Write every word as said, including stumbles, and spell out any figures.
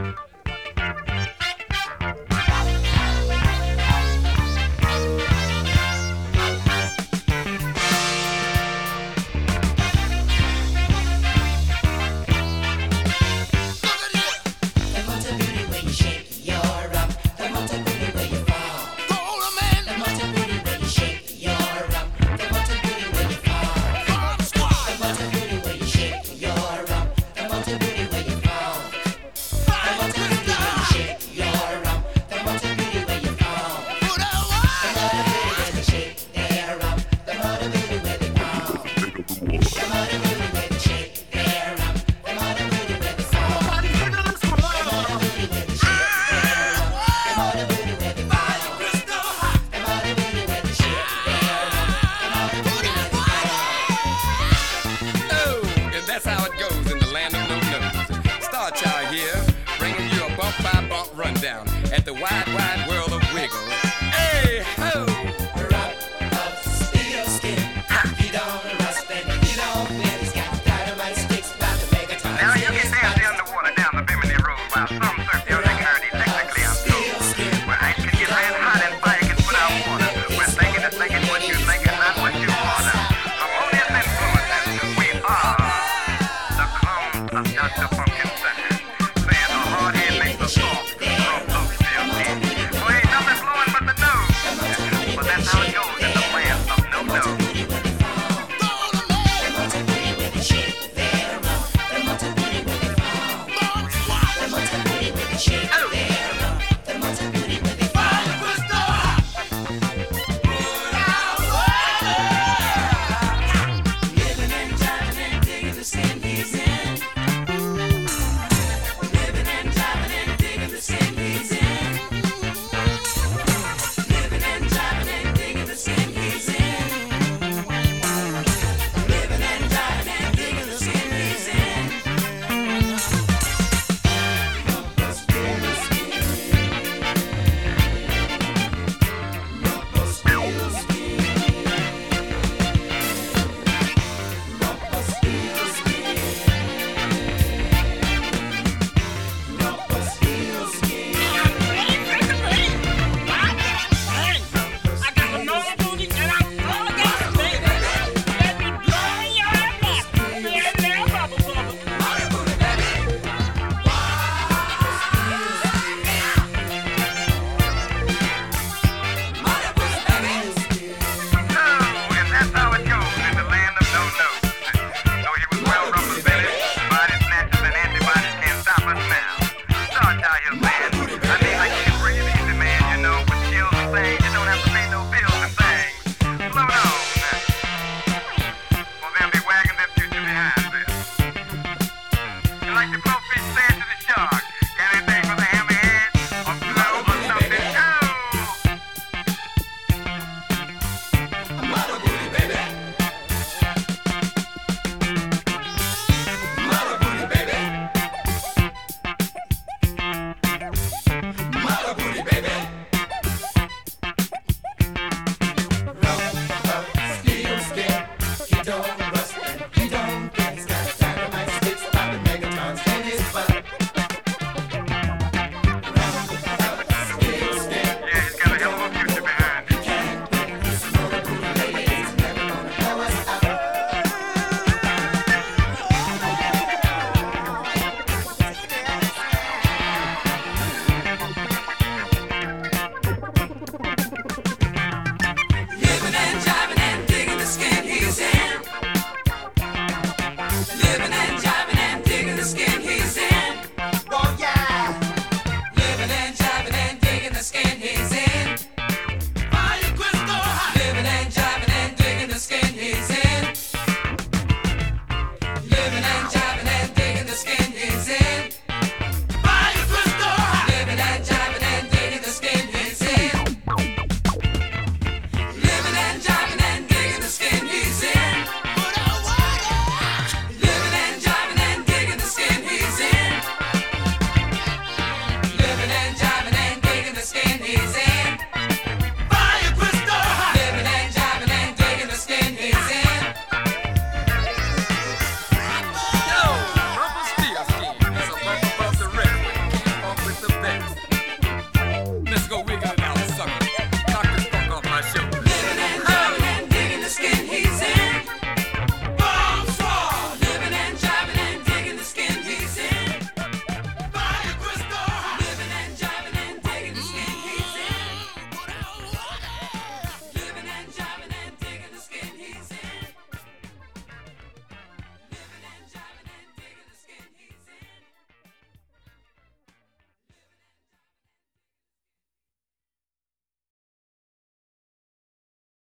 Rundown at the wide, wide world of wiggle. Hey, ho! Rock of steel skin. He don't rust and he don't bend. He's got dynamite sticks about to make a time. Now you can dance the underwater down the Bimini Road while some surf your neck hurt electrically, I'm told. Where ice can get red hot and fire can put out water. Where thinking is thinking what you think and not what you wanna. Harmonious influences, we are the clones of Doctor Funkenstein. Saying the hard head makes the soft. That's how it goes in the land of no-no. Like the blowfish said to the shark.